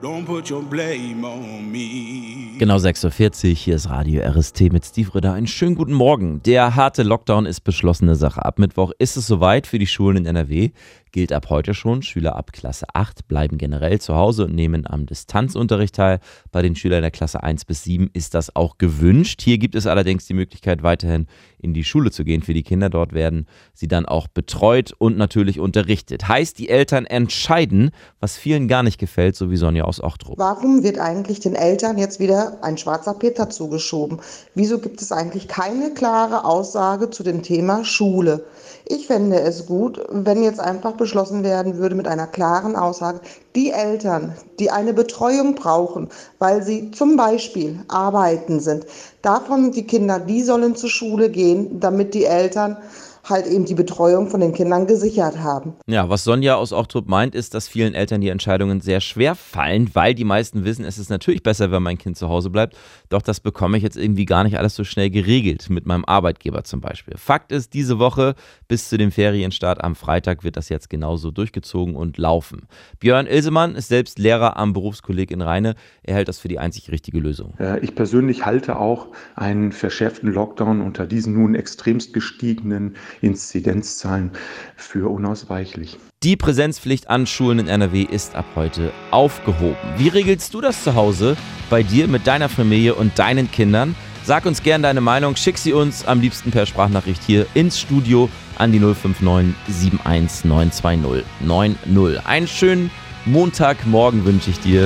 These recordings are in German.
Don't put your blame on me. Genau 6.40 Uhr, hier ist Radio RST mit Steve Ritter. Einen schönen guten Morgen. Der harte Lockdown ist beschlossene Sache. Ab Mittwoch ist es soweit für die Schulen in NRW. Gilt ab heute schon. Schüler ab Klasse 8 bleiben generell zu Hause und nehmen am Distanzunterricht teil. Bei den Schülern der Klasse 1 bis 7 ist das auch gewünscht. Hier gibt es allerdings die Möglichkeit, weiterhin in die Schule zu gehen für die Kinder. Dort werden sie dann auch betreut und natürlich unterrichtet. Heißt, die Eltern entscheiden, was vielen gar nicht gefällt, so wie Sonja aus Ochtrup. Warum wird eigentlich den Eltern jetzt wieder ein schwarzer Peter zugeschoben? Wieso gibt es eigentlich keine klare Aussage zu dem Thema Schule? Ich fände es gut, wenn jetzt einfach beschlossen werden würde mit einer klaren Aussage, die Eltern, die eine Betreuung brauchen, weil sie zum Beispiel arbeiten sind, davon die Kinder, die sollen zur Schule gehen, damit die Eltern halt eben die Betreuung von den Kindern gesichert haben. Ja, was Sonja aus Ochtrup meint, ist, dass vielen Eltern die Entscheidungen sehr schwer fallen, weil die meisten wissen, es ist natürlich besser, wenn mein Kind zu Hause bleibt, doch das bekomme ich jetzt irgendwie gar nicht alles so schnell geregelt, mit meinem Arbeitgeber zum Beispiel. Fakt ist, diese Woche bis zu dem Ferienstart am Freitag wird das jetzt genauso durchgezogen und laufen. Björn Ilsemann ist selbst Lehrer am Berufskolleg in Rheine. Er hält das für die einzig richtige Lösung. Ich persönlich halte auch einen verschärften Lockdown unter diesen nun extremst gestiegenen Inzidenzzahlen für unausweichlich. Die Präsenzpflicht an Schulen in NRW ist ab heute aufgehoben. Wie regelst du das zu Hause bei dir, mit deiner Familie und deinen Kindern? Sag uns gerne deine Meinung, schick sie uns am liebsten per Sprachnachricht hier ins Studio an die 059 71 920 90. Einen schönen Montagmorgen wünsche ich dir.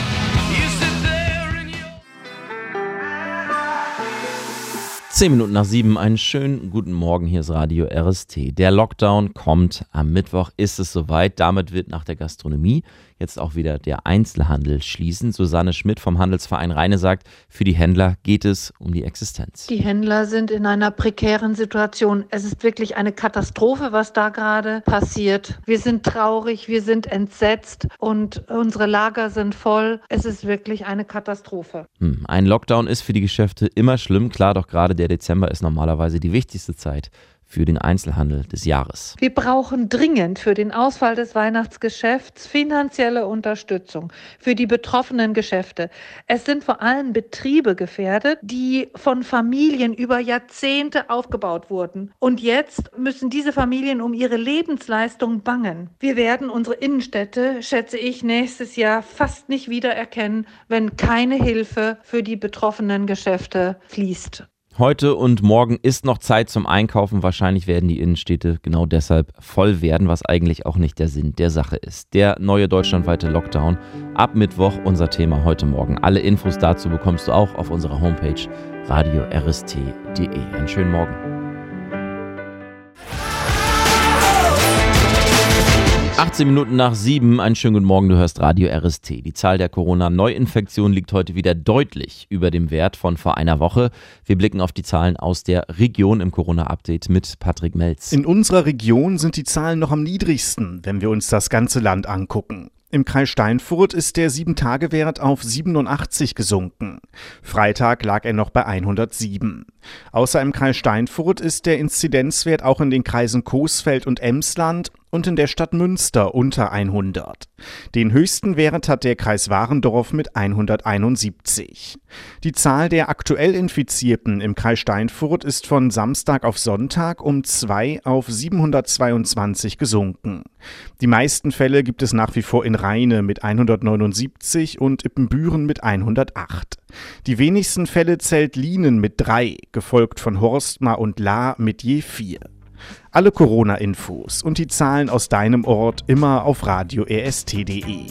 7:10, einen schönen guten Morgen, hier ist Radio RST. Der Lockdown kommt, am Mittwoch ist es soweit, damit wird nach der Gastronomie jetzt auch wieder der Einzelhandel schließen. Susanne Schmidt vom Handelsverein Rheine sagt, für die Händler geht es um die Existenz. Die Händler sind in einer prekären Situation. Es ist wirklich eine Katastrophe, was da gerade passiert. Wir sind traurig, wir sind entsetzt und unsere Lager sind voll. Es ist wirklich eine Katastrophe. Ein Lockdown ist für die Geschäfte immer schlimm, klar, doch gerade der Dezember ist normalerweise die wichtigste Zeit für den Einzelhandel des Jahres. Wir brauchen dringend für den Ausfall des Weihnachtsgeschäfts finanzielle Unterstützung für die betroffenen Geschäfte. Es sind vor allem Betriebe gefährdet, die von Familien über Jahrzehnte aufgebaut wurden. Und jetzt müssen diese Familien um ihre Lebensleistung bangen. Wir werden unsere Innenstädte, schätze ich, nächstes Jahr fast nicht wiedererkennen, wenn keine Hilfe für die betroffenen Geschäfte fließt. Heute und morgen ist noch Zeit zum Einkaufen. Wahrscheinlich werden die Innenstädte genau deshalb voll werden, was eigentlich auch nicht der Sinn der Sache ist. Der neue deutschlandweite Lockdown ab Mittwoch, unser Thema heute Morgen. Alle Infos dazu bekommst du auch auf unserer Homepage radiorst.de. Einen schönen Morgen. 7:18, einen schönen guten Morgen, du hörst Radio RST. Die Zahl der Corona-Neuinfektionen liegt heute wieder deutlich über dem Wert von vor einer Woche. Wir blicken auf die Zahlen aus der Region im Corona-Update mit Patrick Melz. In unserer Region sind die Zahlen noch am niedrigsten, wenn wir uns das ganze Land angucken. Im Kreis Steinfurt ist der 7-Tage-Wert auf 87 gesunken. Freitag lag er noch bei 107. Außer im Kreis Steinfurt ist der Inzidenzwert auch in den Kreisen Coesfeld und Emsland und in der Stadt Münster unter 100. Den höchsten Wert hat der Kreis Warendorf mit 171. Die Zahl der aktuell Infizierten im Kreis Steinfurt ist von Samstag auf Sonntag um 2 auf 722 gesunken. Die meisten Fälle gibt es nach wie vor in Rheine mit 179 und Ippenbüren mit 108. Die wenigsten Fälle zählt Lienen mit 3, gefolgt von Horstmar und Lahr mit je 4. Alle Corona-Infos und die Zahlen aus deinem Ort immer auf radiorst.de.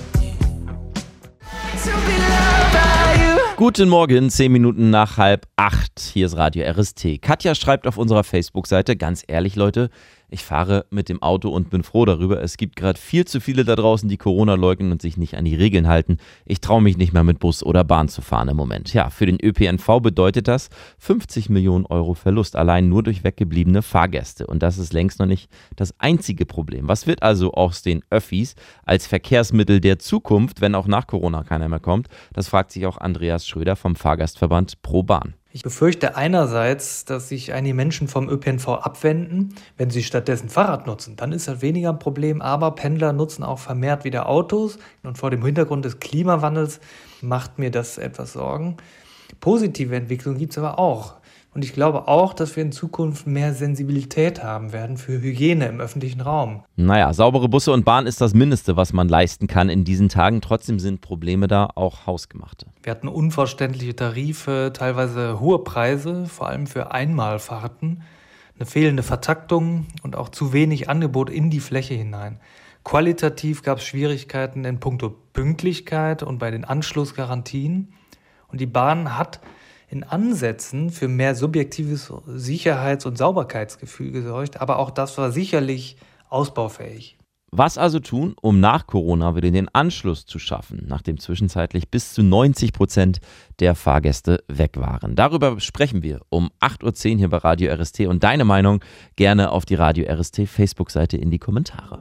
Guten Morgen, 7:10. Hier ist Radio RST. Katja schreibt auf unserer Facebook-Seite, ganz ehrlich Leute, ich fahre mit dem Auto und bin froh darüber. Es gibt gerade viel zu viele da draußen, die Corona leugnen und sich nicht an die Regeln halten. Ich traue mich nicht mehr mit Bus oder Bahn zu fahren im Moment. Ja, für den ÖPNV bedeutet das 50 Millionen Euro Verlust, allein nur durch weggebliebene Fahrgäste. Und das ist längst noch nicht das einzige Problem. Was wird also aus den Öffis als Verkehrsmittel der Zukunft, wenn auch nach Corona keiner mehr kommt? Das fragt sich auch Andreas Schröder vom Fahrgastverband Pro Bahn. Ich befürchte einerseits, dass sich einige Menschen vom ÖPNV abwenden. Wenn sie stattdessen Fahrrad nutzen, dann ist das weniger ein Problem. Aber Pendler nutzen auch vermehrt wieder Autos. Und vor dem Hintergrund des Klimawandels macht mir das etwas Sorgen. Positive Entwicklungen gibt es aber auch. Und ich glaube auch, dass wir in Zukunft mehr Sensibilität haben werden für Hygiene im öffentlichen Raum. Naja, saubere Busse und Bahn ist das Mindeste, was man leisten kann in diesen Tagen. Trotzdem sind Probleme da, auch hausgemachte. Wir hatten unverständliche Tarife, teilweise hohe Preise, vor allem für Einmalfahrten, eine fehlende Vertaktung und auch zu wenig Angebot in die Fläche hinein. Qualitativ gab es Schwierigkeiten in puncto Pünktlichkeit und bei den Anschlussgarantien. Und die Bahn hat in Ansätzen für mehr subjektives Sicherheits- und Sauberkeitsgefühl gesorgt, aber auch das war sicherlich ausbaufähig. Was also tun, um nach Corona wieder den Anschluss zu schaffen, nachdem zwischenzeitlich bis zu 90% der Fahrgäste weg waren? Darüber sprechen wir um 8.10 Uhr hier bei Radio RST und deine Meinung gerne auf die Radio RST Facebook-Seite in die Kommentare.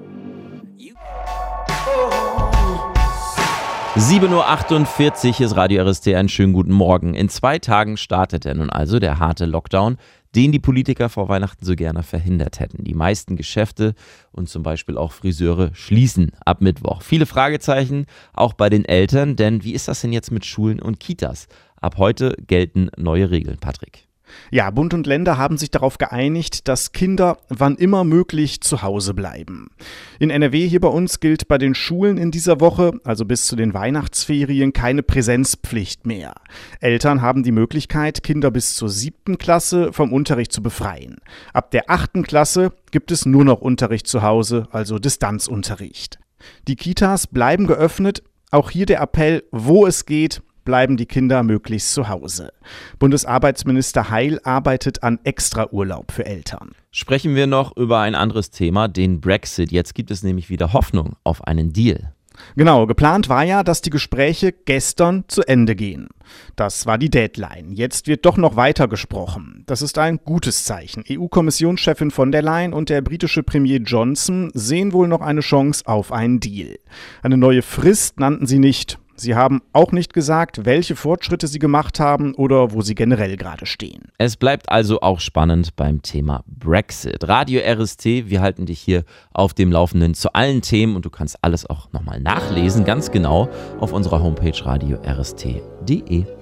7.48 Uhr ist Radio RST, einen schönen guten Morgen. In 2 Tagen startet nun also der harte Lockdown, den die Politiker vor Weihnachten so gerne verhindert hätten. Die meisten Geschäfte und zum Beispiel auch Friseure schließen ab Mittwoch. Viele Fragezeichen, auch bei den Eltern, denn wie ist das denn jetzt mit Schulen und Kitas? Ab heute gelten neue Regeln, Patrick. Ja, Bund und Länder haben sich darauf geeinigt, dass Kinder wann immer möglich zu Hause bleiben. In NRW hier bei uns gilt bei den Schulen in dieser Woche, also bis zu den Weihnachtsferien, keine Präsenzpflicht mehr. Eltern haben die Möglichkeit, Kinder bis zur 7. Klasse vom Unterricht zu befreien. Ab der 8. Klasse gibt es nur noch Unterricht zu Hause, also Distanzunterricht. Die Kitas bleiben geöffnet. Auch hier der Appell, wo es geht, bleiben die Kinder möglichst zu Hause. Bundesarbeitsminister Heil arbeitet an Extraurlaub für Eltern. Sprechen wir noch über ein anderes Thema, den Brexit. Jetzt gibt es nämlich wieder Hoffnung auf einen Deal. Genau, geplant war ja, dass die Gespräche gestern zu Ende gehen. Das war die Deadline. Jetzt wird doch noch weiter gesprochen. Das ist ein gutes Zeichen. EU-Kommissionschefin von der Leyen und der britische Premier Johnson sehen wohl noch eine Chance auf einen Deal. Eine neue Frist nannten sie nicht. Sie haben auch nicht gesagt, welche Fortschritte sie gemacht haben oder wo sie generell gerade stehen. Es bleibt also auch spannend beim Thema Brexit. Radio RST, wir halten dich hier auf dem Laufenden zu allen Themen und du kannst alles auch nochmal nachlesen, ganz genau auf unserer Homepage radio-rst.de.